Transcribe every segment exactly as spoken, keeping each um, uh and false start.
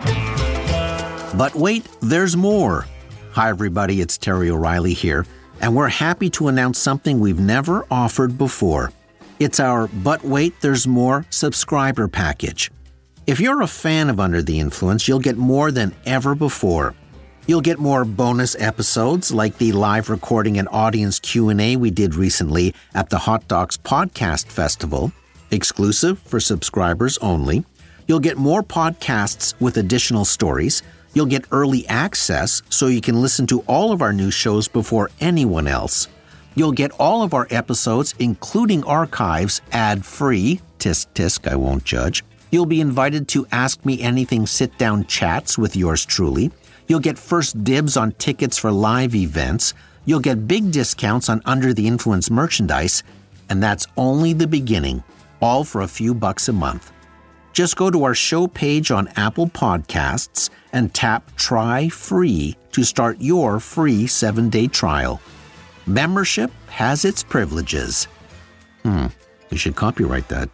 But wait, there's more. Hi, everybody. It's Terry O'Reilly here, and we're happy to announce something we've never offered before. It's our But Wait, There's More subscriber package. If you're a fan of Under the Influence, you'll get more than ever before. You'll get more bonus episodes like the live recording and audience Q and A we did recently at the Hot Docs Podcast Festival, exclusive for subscribers only. You'll get more podcasts with additional stories. You'll get early access so you can listen to all of our new shows before anyone else. You'll get all of our episodes, including archives, ad-free. Tisk, tisk, I won't judge. You'll be invited to Ask Me Anything sit-down chats with yours truly. You'll get first dibs on tickets for live events. You'll get big discounts on Under the Influence merchandise. And that's only the beginning, all for a few bucks a month. Just go to our show page on Apple Podcasts and tap Try Free to start your free seven-day trial. Membership has its privileges. Hmm, you should copyright that.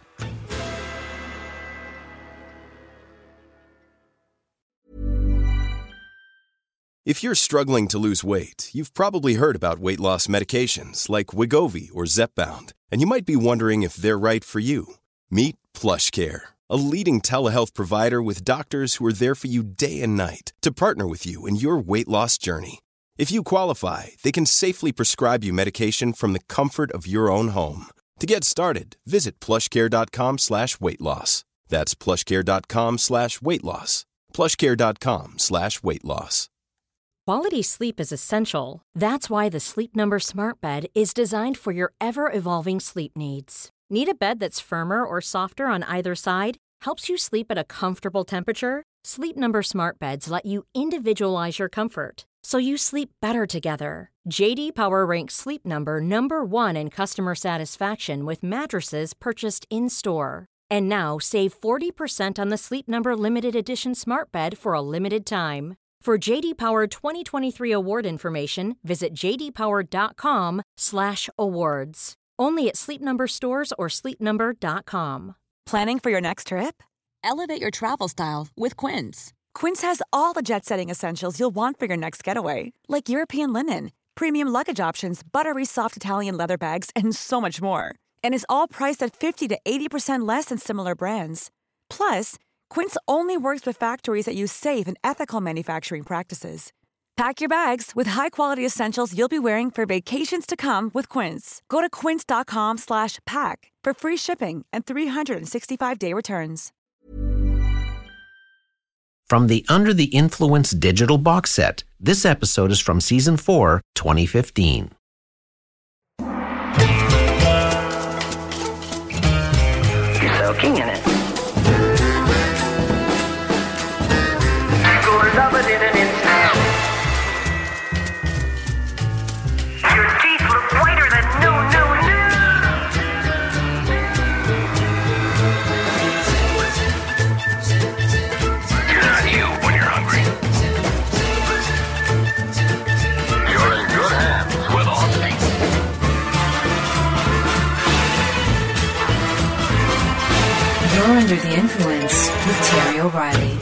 If you're struggling to lose weight, you've probably heard about weight loss medications like Wegovy or Zepbound, and you might be wondering if they're right for you. Meet PlushCare, a leading telehealth provider with doctors who are there for you day and night to partner with you in your weight loss journey. If you qualify, they can safely prescribe you medication from the comfort of your own home. To get started, visit plushcare.com slash weight loss. That's plushcare.com slash weight loss. plushcare.com slash weight loss. Quality sleep is essential. That's why the Sleep Number Smart Bed is designed for your ever-evolving sleep needs. Need a bed that's firmer or softer on either side? Helps you sleep at a comfortable temperature? Sleep Number Smart Beds let you individualize your comfort, so you sleep better together. J D Power ranks Sleep Number number one in customer satisfaction with mattresses purchased in-store. And now save forty percent on the Sleep Number Limited Edition Smart Bed for a limited time. For J D Power twenty twenty-three award information, visit jdpower.com slash awards. Only at Sleep Number stores or sleep number dot com. Planning for your next trip? Elevate your travel style with Quince. Quince has all the jet-setting essentials you'll want for your next getaway, like European linen, premium luggage options, buttery soft Italian leather bags, and so much more. And is all priced at fifty to eighty percent less than similar brands. Plus, Quince only works with factories that use safe and ethical manufacturing practices. Pack your bags with high-quality essentials you'll be wearing for vacations to come with Quince. Go to quince.com slash pack for free shipping and three sixty-five day returns. From the Under the Influence digital box set, this episode is from Season four, twenty fifteen. You're soaking in it. Love it in an instant. Your teeth look whiter than no, no, no. You're not you when you're hungry. You're in good hands with Austin. You're Under the Influence with Terry O'Reilly.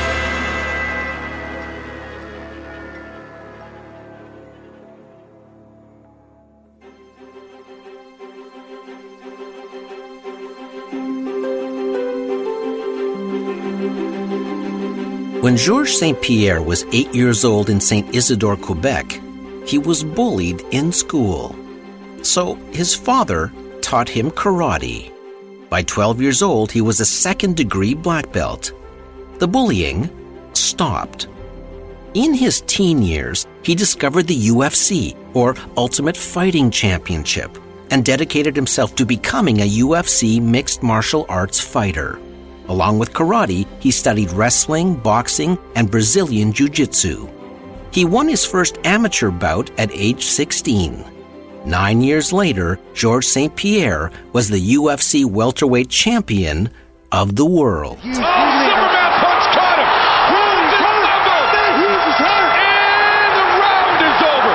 When Georges Saint Pierre was eight years old in Saint Isidore, Quebec, he was bullied in school. So his father taught him karate. By twelve years old, he was a second-degree black belt. The bullying stopped. In his teen years, he discovered the U F C, or Ultimate Fighting Championship, and dedicated himself to becoming a U F C mixed martial arts fighter. Along with karate, he studied wrestling, boxing, and Brazilian jiu-jitsu. He won his first amateur bout at age sixteen. Nine years later, Georges Saint Pierre was the U F C welterweight champion of the world. Oh, Superman punch caught him! Disassembled! And the round is over!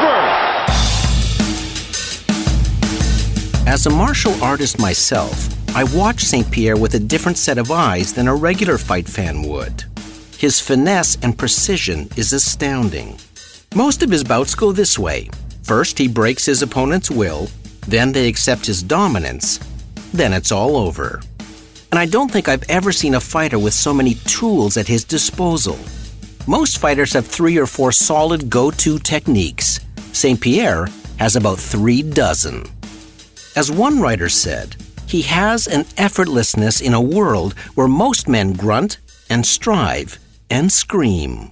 Round is over! As a martial artist myself, I watch Saint Pierre with a different set of eyes than a regular fight fan would. His finesse and precision is astounding. Most of his bouts go this way. First, he breaks his opponent's will, then they accept his dominance, then it's all over. And I don't think I've ever seen a fighter with so many tools at his disposal. Most fighters have three or four solid go-to techniques. Saint Pierre has about three dozen. As one writer said, he has an effortlessness in a world where most men grunt and strive and scream.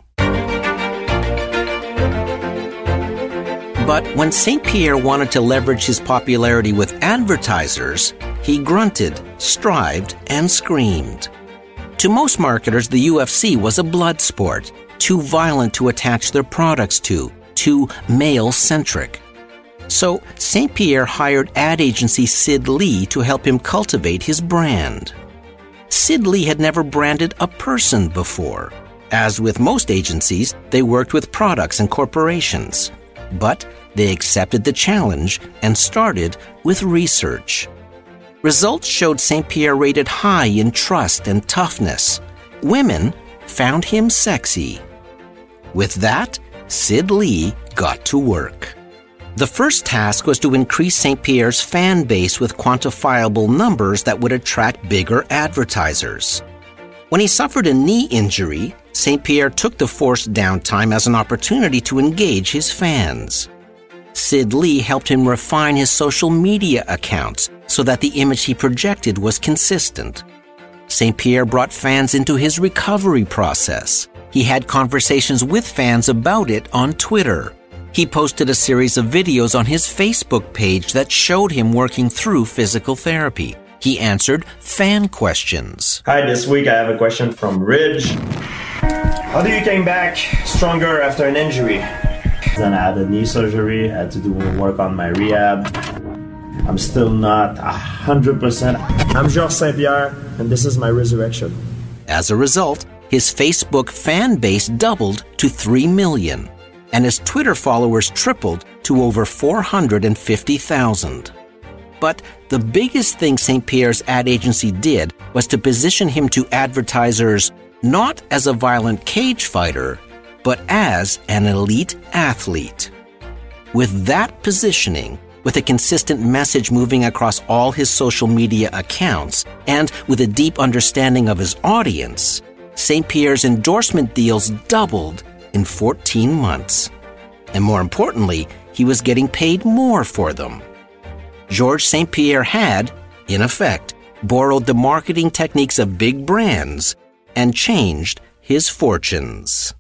But when Saint Pierre wanted to leverage his popularity with advertisers, he grunted, strived, and screamed. To most marketers, the U F C was a blood sport, too violent to attach their products to, too male-centric. So Saint Pierre hired ad agency Sid Lee to help him cultivate his brand. Sid Lee had never branded a person before. As with most agencies, they worked with products and corporations. But they accepted the challenge and started with research. Results showed Saint Pierre rated high in trust and toughness. Women found him sexy. With that, Sid Lee got to work. The first task was to increase Saint Pierre's fan base with quantifiable numbers that would attract bigger advertisers. When he suffered a knee injury, Saint Pierre took the forced downtime as an opportunity to engage his fans. Sid Lee helped him refine his social media accounts so that the image he projected was consistent. Saint Pierre brought fans into his recovery process. He had conversations with fans about it on Twitter. He posted a series of videos on his Facebook page that showed him working through physical therapy. He answered fan questions. Hi, this week I have a question from Ridge. How do you came back stronger after an injury? Then I had a knee surgery, I had to do work on my rehab. I'm still not one hundred percent. I'm Georges Saint Pierre, and this is my resurrection. As a result, his Facebook fan base doubled to three million, and his Twitter followers tripled to over four hundred fifty thousand. But the biggest thing Saint Pierre's ad agency did was to position him to advertisers not as a violent cage fighter, but as an elite athlete. With that positioning, with a consistent message moving across all his social media accounts, and with a deep understanding of his audience, Saint Pierre's endorsement deals doubled in fourteen months. And more importantly, he was getting paid more for them. Georges Saint Pierre had, in effect, borrowed the marketing techniques of big brands and changed his fortunes.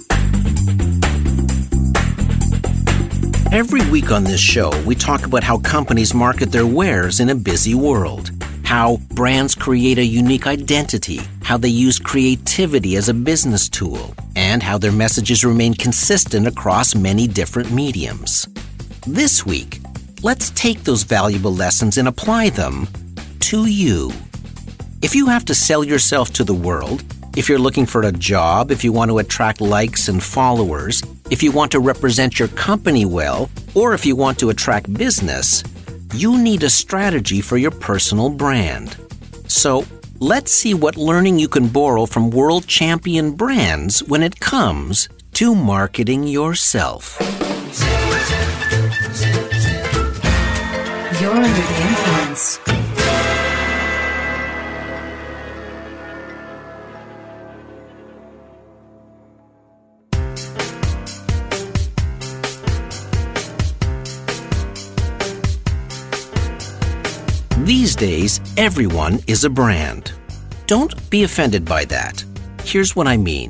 Every week on this show, we talk about how companies market their wares in a busy world, how brands create a unique identity, how they use creativity as a business tool, and how their messages remain consistent across many different mediums. This week, let's take those valuable lessons and apply them to you. If you have to sell yourself to the world, if you're looking for a job, if you want to attract likes and followers, if you want to represent your company well, or if you want to attract business, you need a strategy for your personal brand. So, let's see what learning you can borrow from world champion brands when it comes to marketing yourself. You're under the influence. These days, everyone is a brand. Don't be offended by that. Here's what I mean.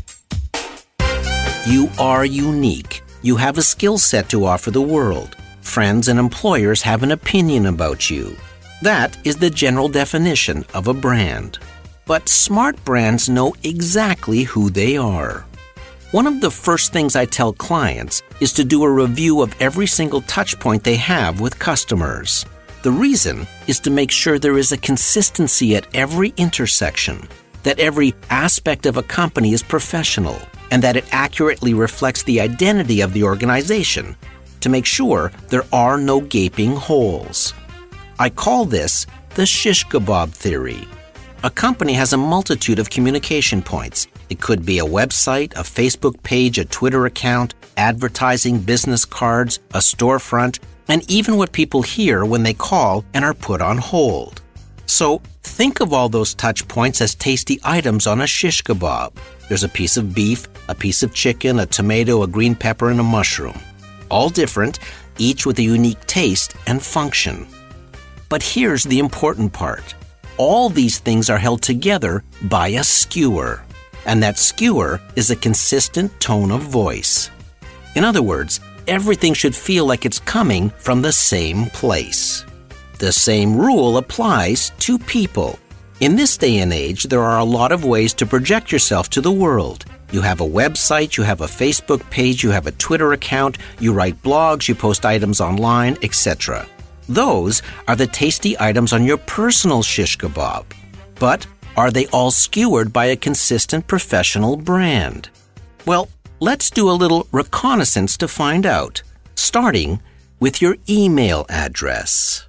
You are unique. You have a skill set to offer the world. Friends and employers have an opinion about you. That is the general definition of a brand. But smart brands know exactly who they are. One of the first things I tell clients is to do a review of every single touch point they have with customers. The reason is to make sure there is a consistency at every intersection, that every aspect of a company is professional, and that it accurately reflects the identity of the organization, to make sure there are no gaping holes. I call this the shish kebab theory. A company has a multitude of communication points. It could be a website, a Facebook page, a Twitter account, advertising, business cards, a storefront, and even what people hear when they call and are put on hold. So think of all those touch points as tasty items on a shish kebab. There's a piece of beef, a piece of chicken, a tomato, a green pepper, and a mushroom. All different, each with a unique taste and function. But here's the important part. All these things are held together by a skewer, and that skewer is a consistent tone of voice. In other words, everything should feel like it's coming from the same place. The same rule applies to people. In this day and age, there are a lot of ways to project yourself to the world. You have a website, you have a Facebook page, you have a Twitter account, you write blogs, you post items online, et cetera. Those are the tasty items on your personal shish kebab. But are they all skewered by a consistent professional brand? Well, let's do a little reconnaissance to find out, starting with your email address.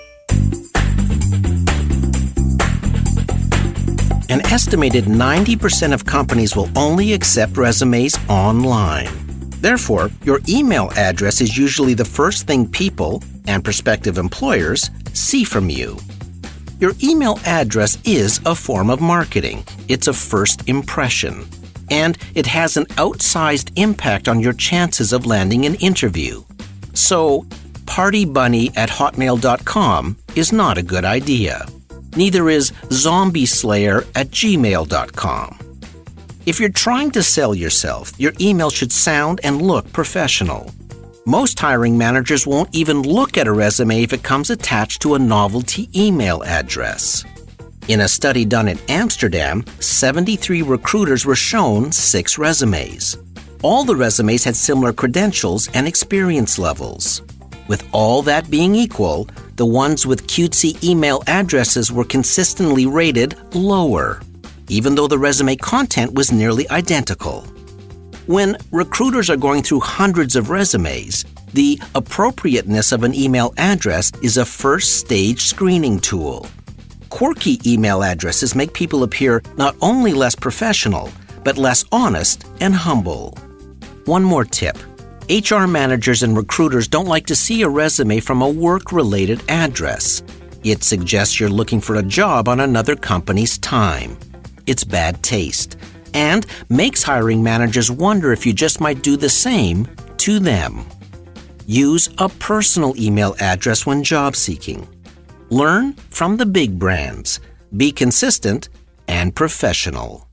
An estimated ninety percent of companies will only accept resumes online. Therefore, your email address is usually the first thing people and prospective employers see from you. Your email address is a form of marketing. It's a first impression. And it has an outsized impact on your chances of landing an interview. So, partybunny at hotmail dot com is not a good idea. Neither is zombieslayer at gmail dot com. If you're trying to sell yourself, your email should sound and look professional. Most hiring managers won't even look at a resume if it comes attached to a novelty email address. In a study done in Amsterdam, seventy-three recruiters were shown six resumes. All the resumes had similar credentials and experience levels. With all that being equal, the ones with cutesy email addresses were consistently rated lower, even though the resume content was nearly identical. When recruiters are going through hundreds of resumes, the appropriateness of an email address is a first-stage screening tool. Quirky email addresses make people appear not only less professional, but less honest and humble. One more tip. H R managers and recruiters don't like to see a resume from a work-related address. It suggests you're looking for a job on another company's time. It's bad taste, and makes hiring managers wonder if you just might do the same to them. Use a personal email address when job seeking. Learn from the big brands. Be consistent and professional.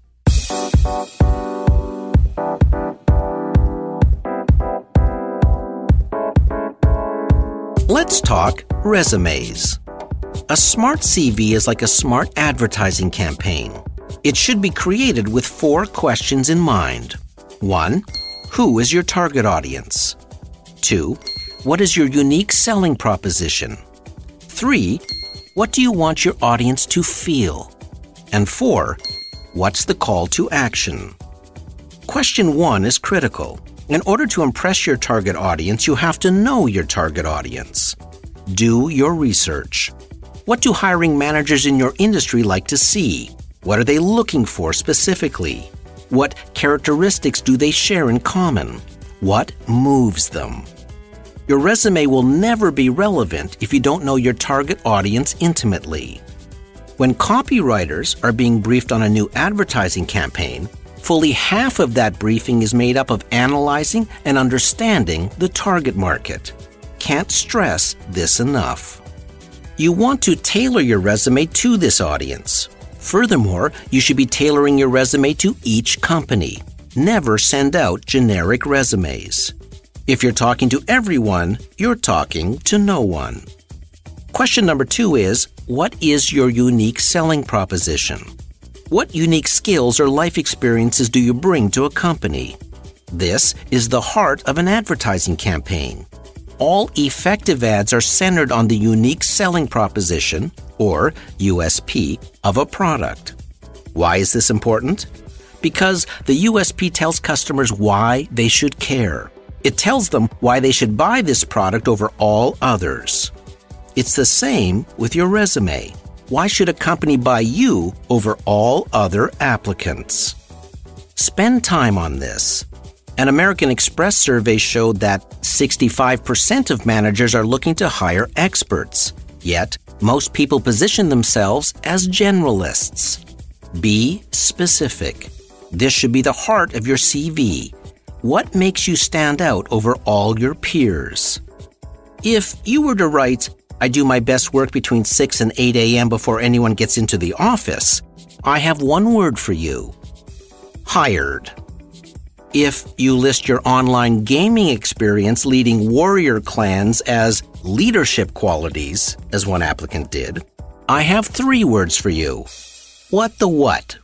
Let's talk resumes. A smart C V is like a smart advertising campaign. It should be created with four questions in mind. One, who is your target audience? Two, what is your unique selling proposition? Three, what do you want your audience to feel? And four, what's the call to action? Question one is critical. In order to impress your target audience, you have to know your target audience. Do your research. What do hiring managers in your industry like to see? What are they looking for specifically? What characteristics do they share in common? What moves them? Your resume will never be relevant if you don't know your target audience intimately. When copywriters are being briefed on a new advertising campaign, fully half of that briefing is made up of analyzing and understanding the target market. Can't stress this enough. You want to tailor your resume to this audience. Furthermore, you should be tailoring your resume to each company. Never send out generic resumes. If you're talking to everyone, you're talking to no one. Question number two is, what is your unique selling proposition? What unique skills or life experiences do you bring to a company? This is the heart of an advertising campaign. All effective ads are centered on the unique selling proposition, or U S P, of a product. Why is this important? Because the U S P tells customers why they should care. It tells them why they should buy this product over all others. It's the same with your resume. Why should a company buy you over all other applicants? Spend time on this. An American Express survey showed that sixty-five percent of managers are looking to hire experts. Yet, most people position themselves as generalists. Be specific. This should be the heart of your C V. What makes you stand out over all your peers? If you were to write, I do my best work between six and eight a.m. before anyone gets into the office, I have one word for you. Hired. If you list your online gaming experience leading warrior clans as leadership qualities, as one applicant did, I have three words for you. What the what?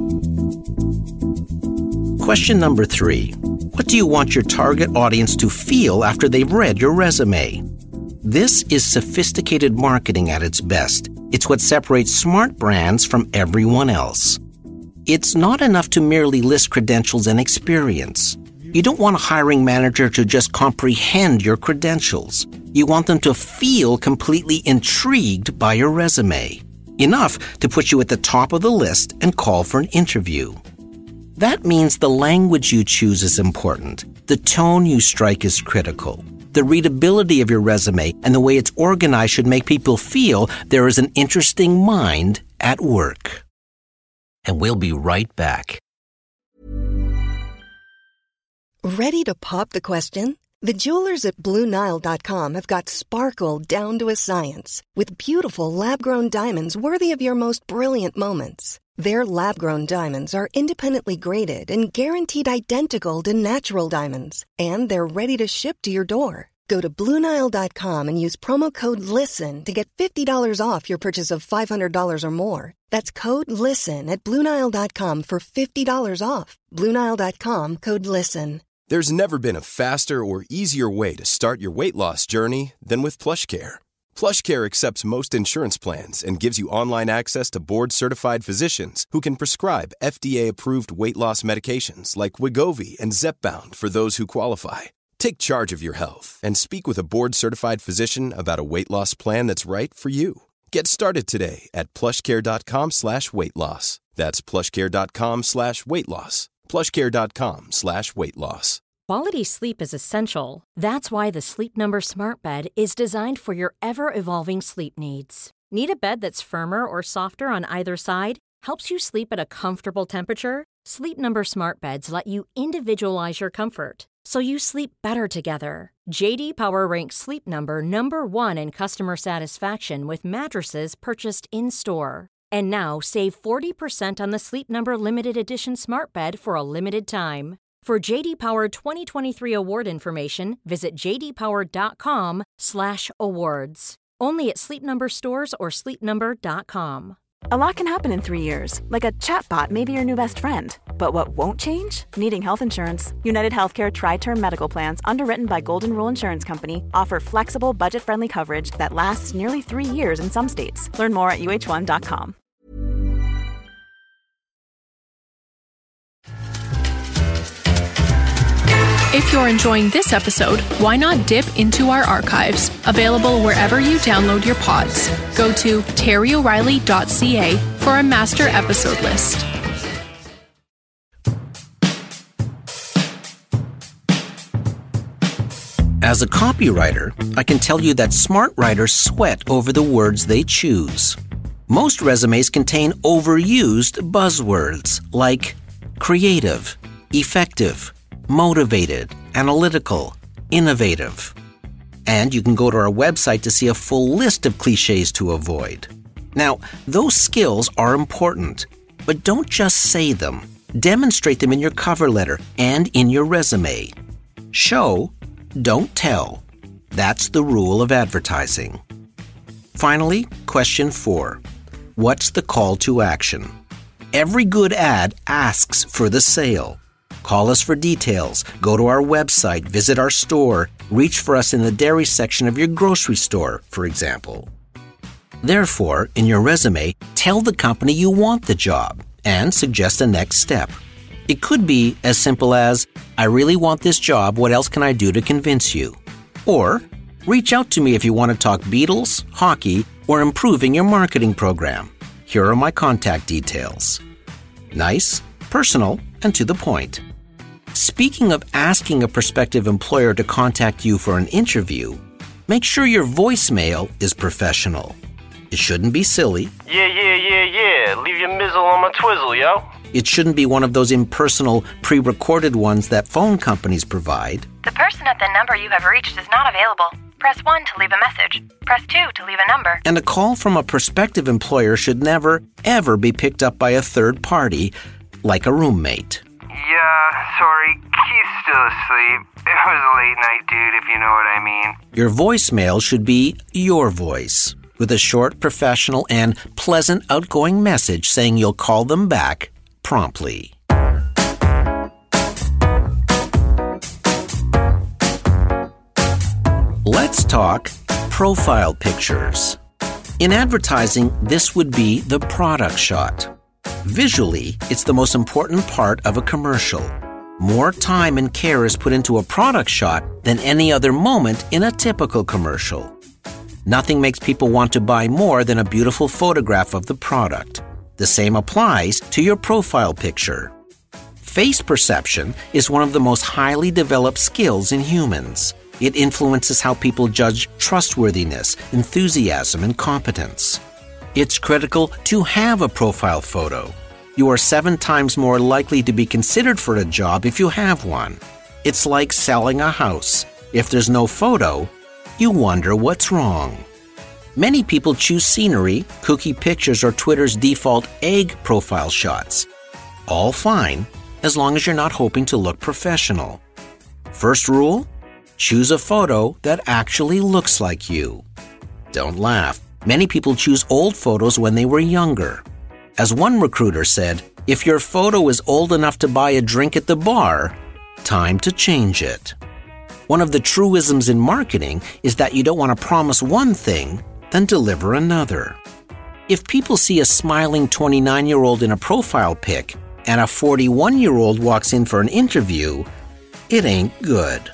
Question number three. What do you want your target audience to feel after they've read your resume? This is sophisticated marketing at its best. It's what separates smart brands from everyone else. It's not enough to merely list credentials and experience. You don't want a hiring manager to just comprehend your credentials. You want them to feel completely intrigued by your resume. Enough to put you at the top of the list and call for an interview. That means the language you choose is important. The tone you strike is critical. The readability of your resume and the way it's organized should make people feel there is an interesting mind at work. And we'll be right back. Ready to pop the question? The jewelers at Blue Nile dot com have got sparkle down to a science with beautiful lab-grown diamonds worthy of your most brilliant moments. Their lab-grown diamonds are independently graded and guaranteed identical to natural diamonds, and they're ready to ship to your door. Go to Blue Nile dot com and use promo code LISTEN to get fifty dollars off your purchase of five hundred dollars or more. That's code LISTEN at Blue Nile dot com for fifty dollars off. Blue Nile dot com, code LISTEN. There's never been a faster or easier way to start your weight loss journey than with PlushCare. PlushCare accepts most insurance plans and gives you online access to board-certified physicians who can prescribe F D A-approved weight loss medications like Wegovy and Zepbound for those who qualify. Take charge of your health and speak with a board-certified physician about a weight loss plan that's right for you. Get started today at plushcare.com slash weight loss. That's plushcare.com slash weight loss. plushcare.com slash weight loss. Quality sleep is essential. That's why the Sleep Number Smart Bed is designed for your ever-evolving sleep needs. Need a bed that's firmer or softer on either side? Helps you sleep at a comfortable temperature? Sleep Number Smart Beds let you individualize your comfort, so you sleep better together. J D Power ranks Sleep Number number one in customer satisfaction with mattresses purchased in-store. And now, save forty percent on the Sleep Number Limited Edition Smart Bed for a limited time. For J D Power twenty twenty-three award information, visit jdpower.com slash awards. Only at Sleep Number stores or sleep number dot com. A lot can happen in three years, like a chatbot may be your new best friend. But what won't change? Needing health insurance. United Healthcare Tri-Term Medical Plans, underwritten by Golden Rule Insurance Company, offer flexible, budget-friendly coverage that lasts nearly three years in some states. Learn more at U H one dot com. If you're enjoying this episode, why not dip into our archives, available wherever you download your pods. Go to terry o'reilly dot c a for a master episode list. As a copywriter, I can tell you that smart writers sweat over the words they choose. Most resumes contain overused buzzwords like creative, effective, motivated, analytical, innovative. And you can go to our website to see a full list of cliches to avoid. Now, those skills are important, but don't just say them. Demonstrate them in your cover letter and in your resume. Show, don't tell. That's the rule of advertising. Finally, question four. What's the call to action? Every good ad asks for the sale. Call us for details, go to our website, visit our store, reach for us in the dairy section of your grocery store, for example. Therefore, in your resume, tell the company you want the job and suggest a next step. It could be as simple as, I really want this job, what else can I do to convince you? Or, Reach out to me if you want to talk Beatles, hockey, or improving your marketing program. Here are my contact details. Nice, personal, and to the point. Speaking of asking a prospective employer to contact you for an interview, make sure your voicemail is professional. It shouldn't be silly. Yeah, yeah, yeah, yeah. Leave your mizzle on my twizzle, yo. It shouldn't be one of those impersonal, pre-recorded ones that phone companies provide. The person at the number you have reached is not available. Press one to leave a message. Press two to leave a number. And a call from a prospective employer should never, ever be picked up by a third party, like a roommate. Yeah, sorry, Keith's still asleep. It was a late night, dude, if you know what I mean. Your voicemail should be your voice, with a short, professional, and pleasant outgoing message saying you'll call them back promptly. Let's talk profile pictures. In advertising, this would be the product shot. Visually, it's the most important part of a commercial. More time and care is put into a product shot than any other moment in a typical commercial. Nothing makes people want to buy more than a beautiful photograph of the product. The same applies to your profile picture. Face perception is one of the most highly developed skills in humans. It influences how people judge trustworthiness, enthusiasm, and competence. It's critical to have a profile photo. You are seven times more likely to be considered for a job if you have one. It's like selling a house. If there's no photo, you wonder what's wrong. Many people choose scenery, kooky pictures, or Twitter's default egg profile shots. All fine, as long as you're not hoping to look professional. First rule? Choose a photo that actually looks like you. Don't laugh. Many people choose old photos when they were younger. As one recruiter said, if your photo is old enough to buy a drink at the bar, time to change it. One of the truisms in marketing is that you don't want to promise one thing, then deliver another. If people see a smiling twenty-nine-year-old in a profile pic and a forty-one-year-old walks in for an interview, it ain't good.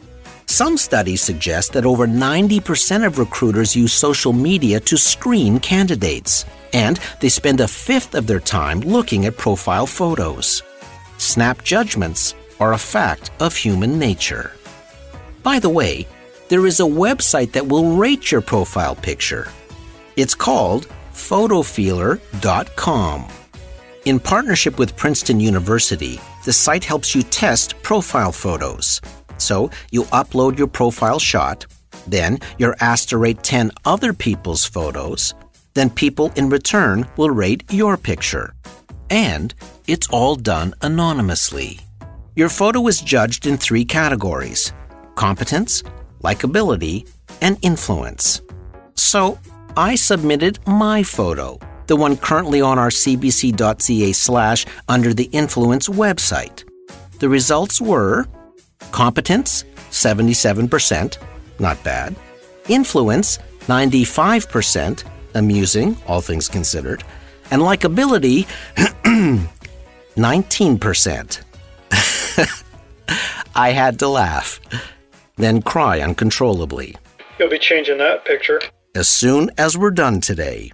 Some studies suggest that over ninety percent of recruiters use social media to screen candidates, and they spend a fifth of their time looking at profile photos. Snap judgments are a fact of human nature. By the way, there is a website that will rate your profile picture. It's called photo feeler dot com. In partnership with Princeton University, the site helps you test profile photos. So you upload your profile shot, then you're asked to rate ten other people's photos, then people in return will rate your picture. And it's all done anonymously. Your photo is judged in three categories: competence, likability, and influence. So I submitted my photo, the one currently on our cbc.ca slash under the Influence website. The results were competence, seventy-seven percent, not bad. Influence, ninety-five percent, amusing, all things considered. And likability, nineteen percent. I had to laugh, then cry uncontrollably. You'll be changing that picture as soon as we're done today.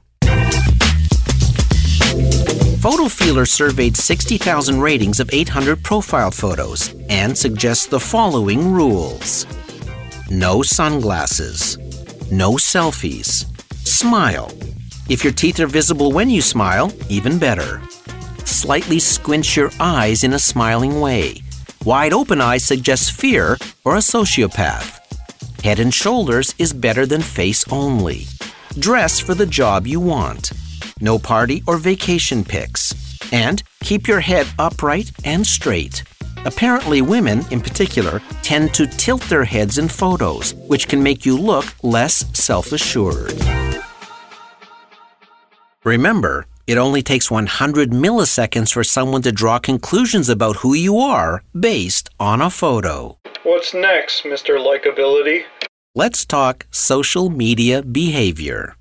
PhotoFeeler surveyed sixty thousand ratings of eight hundred profile photos and suggests the following rules. No sunglasses. No selfies. Smile. If your teeth are visible when you smile, even better. Slightly squint your eyes in a smiling way. Wide open eyes suggests fear or a sociopath. Head and shoulders is better than face only. Dress for the job you want. No party or vacation pics. And keep your head upright and straight. Apparently, women, in particular, tend to tilt their heads in photos, which can make you look less self-assured. Remember, it only takes one hundred milliseconds for someone to draw conclusions about who you are based on a photo. What's next, Mister Likeability? Let's talk social media behavior.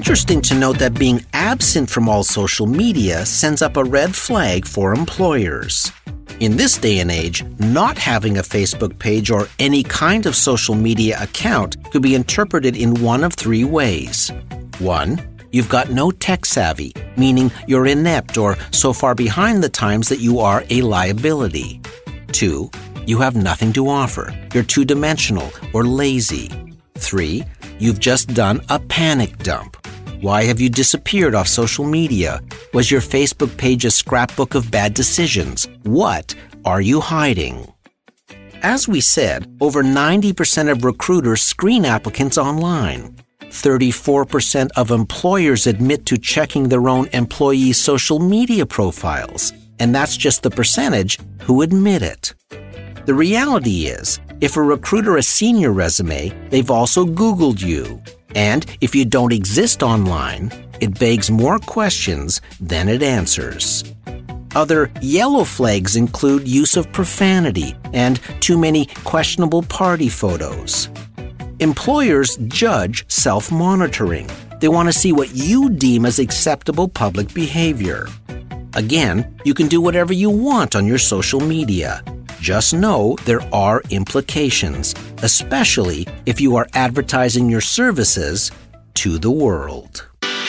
interesting to note that being absent from all social media sends up a red flag for employers. In this day and age, not having a Facebook page or any kind of social media account could be interpreted in one of three ways. One, you've got no tech savvy, meaning you're inept or so far behind the times that you are a liability. Two, you have nothing to offer. You're two-dimensional or lazy. Three, you've just done a panic dump. Why have you disappeared off social media? Was your Facebook page a scrapbook of bad decisions? What are you hiding? As we said, over ninety percent of recruiters screen applicants online. thirty-four percent of employers admit to checking their own employees' social media profiles, and that's just the percentage who admit it. The reality is, if a recruiter has seen your resume, they've also Googled you. And if you don't exist online, it begs more questions than it answers. Other yellow flags include use of profanity and too many questionable party photos. Employers judge self-monitoring. They want to see what you deem as acceptable public behavior. Again, you can do whatever you want on your social media. Just know there are implications, especially if you are advertising your services to the world.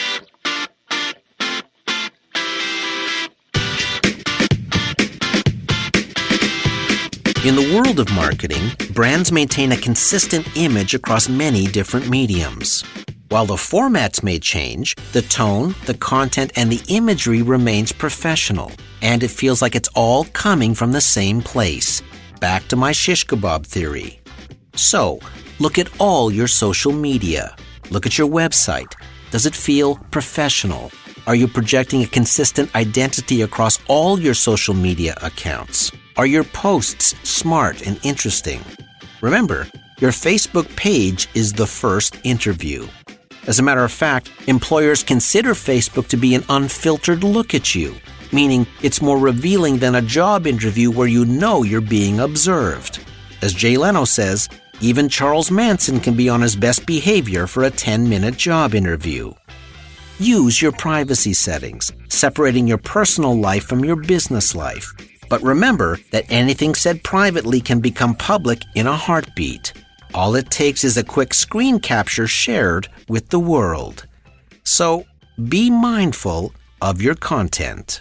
In the world of marketing, brands maintain a consistent image across many different mediums. While the formats may change, the tone, the content, and the imagery remains professional, and it feels like it's all coming from the same place. Back to my shish kebab theory. So, look at all your social media. Look at your website. Does it feel professional? Are you projecting a consistent identity across all your social media accounts? Are your posts smart and interesting? Remember, your Facebook page is the first interview. As a matter of fact, employers consider Facebook to be an unfiltered look at you, meaning it's more revealing than a job interview where you know you're being observed. As Jay Leno says, even Charles Manson can be on his best behavior for a ten-minute job interview. Use your privacy settings, separating your personal life from your business life. But remember that anything said privately can become public in a heartbeat. All it takes is a quick screen capture shared with the world. So, be mindful of your content.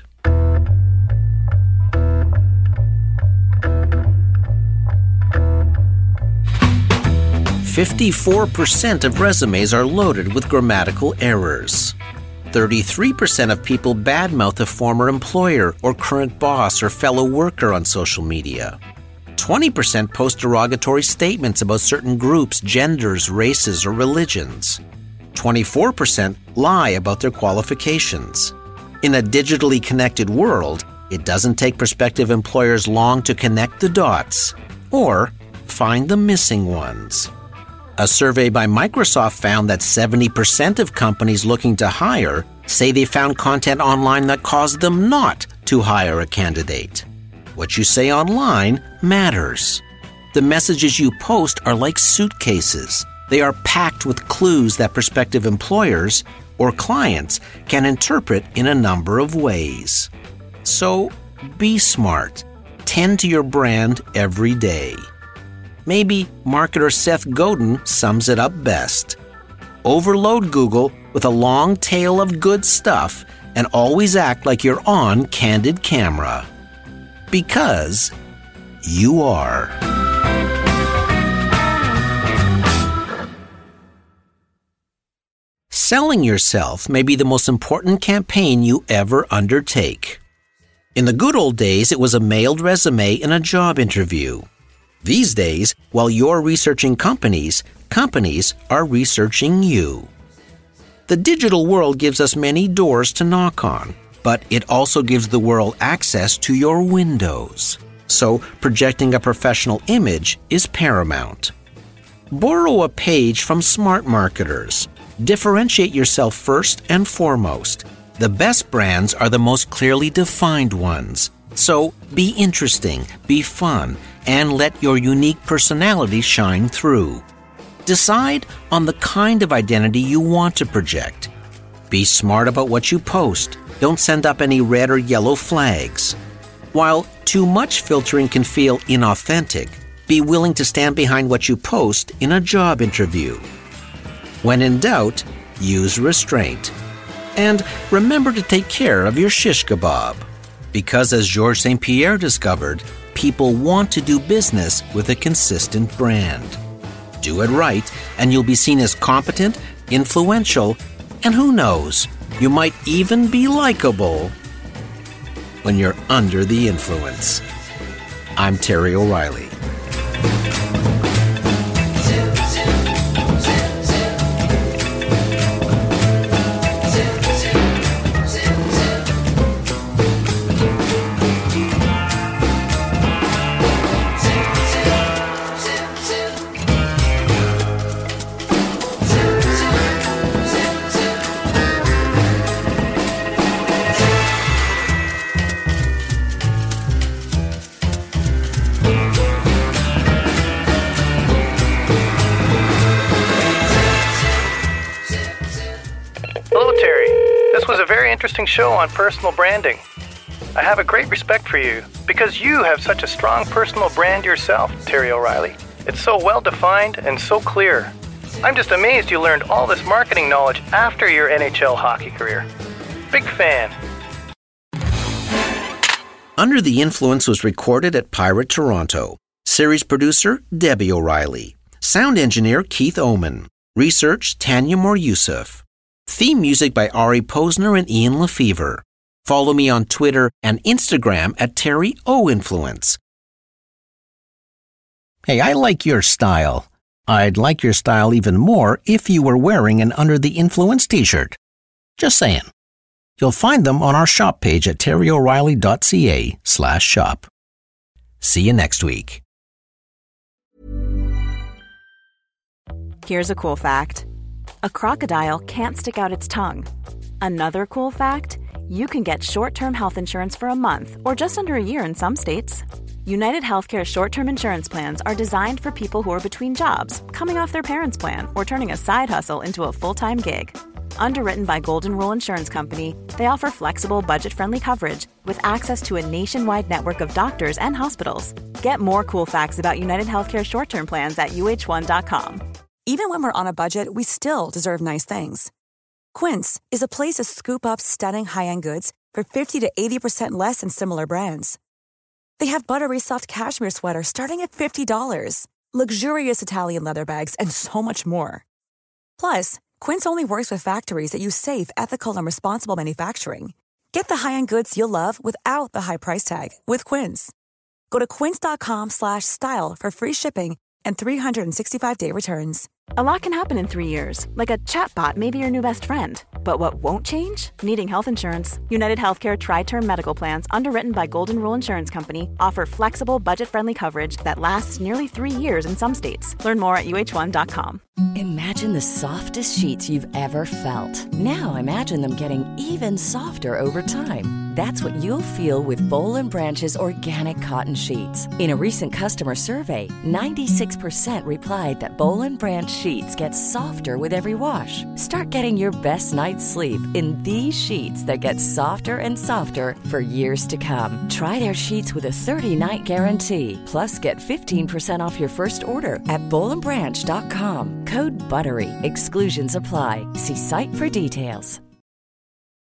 fifty-four percent of resumes are loaded with grammatical errors. thirty-three percent of people badmouth a former employer or current boss or fellow worker on social media. twenty percent post derogatory statements about certain groups, genders, races, or religions. twenty-four percent lie about their qualifications. In a digitally connected world, it doesn't take prospective employers long to connect the dots or find the missing ones. A survey by Microsoft found that seventy percent of companies looking to hire say they found content online that caused them not to hire a candidate. What you say online matters. The messages you post are like suitcases. They are packed with clues that prospective employers or clients can interpret in a number of ways. So, be smart. Tend to your brand every day. Maybe marketer Seth Godin sums it up best. Overload Google with a long tail of good stuff and always act like you're on candid camera. Because you are. Selling yourself may be the most important campaign you ever undertake. In the good old days, it was a mailed resume and a job interview. These days, while you're researching companies, companies are researching you. The digital world gives us many doors to knock on, but it also gives the world access to your windows. So, projecting a professional image is paramount. Borrow a page from smart marketers. Differentiate yourself first and foremost. The best brands are the most clearly defined ones. So, be interesting, be fun, and let your unique personality shine through. Decide on the kind of identity you want to project. Be smart about what you post. Don't send up any red or yellow flags. While too much filtering can feel inauthentic, be willing to stand behind what you post in a job interview. When in doubt, use restraint. And remember to take care of your shish kebab. Because as Georges Saint Pierre discovered, people want to do business with a consistent brand. Do it right, and you'll be seen as competent, influential, and who knows, you might even be likable when you're under the influence. I'm Terry O'Reilly. Interesting show on personal branding. I have a great respect for you because you have such a strong personal brand yourself, Terry O'Reilly. It's so well defined and so clear. I'm just amazed you learned all this marketing knowledge after your N H L hockey career. Big fan. Under the Influence was recorded at Pirate Toronto. Series producer Debbie O'Reilly. Sound engineer Keith Oman. Research Tanya Moore-Yusuf. Theme music by Ari Posner and Ian Lefevre. Follow me on Twitter and Instagram at Terry O Influence. Hey, I like your style. I'd like your style even more if you were wearing an Under the Influence t-shirt. Just saying. You'll find them on our shop page at terryoreilly.ca slash shop. See you next week. Here's a cool fact. A crocodile can't stick out its tongue. Another cool fact, you can get short-term health insurance for a month or just under a year in some states. United Healthcare short-term insurance plans are designed for people who are between jobs, coming off their parents' plan, or turning a side hustle into a full-time gig. Underwritten by Golden Rule Insurance Company, they offer flexible, budget-friendly coverage with access to a nationwide network of doctors and hospitals. Get more cool facts about United Healthcare short-term plans at U H one dot com. Even when we're on a budget, we still deserve nice things. Quince is a place to scoop up stunning high-end goods for fifty to eighty percent less than similar brands. They have buttery soft cashmere sweaters starting at fifty dollars, luxurious Italian leather bags, and so much more. Plus, Quince only works with factories that use safe, ethical, and responsible manufacturing. Get the high-end goods you'll love without the high price tag with Quince. Go to quince.com slash style for free shipping and three sixty-five day returns. A lot can happen in three years, like a chatbot may be your new best friend. But what won't change? Needing health insurance. United Healthcare Tri-Term Medical Plans, underwritten by Golden Rule Insurance Company, offer flexible, budget-friendly coverage that lasts nearly three years in some states. Learn more at U H one dot com. Imagine the softest sheets you've ever felt. Now imagine them getting even softer over time. That's what you'll feel with Boll and Branch's organic cotton sheets. In a recent customer survey, ninety-six percent replied that Boll and Branch sheets get softer with every wash. Start getting your best night's sleep in these sheets that get softer and softer for years to come. Try their sheets with a thirty-night guarantee. Plus, get fifteen percent off your first order at boll and branch dot com. Code BUTTERY. Exclusions apply. See site for details.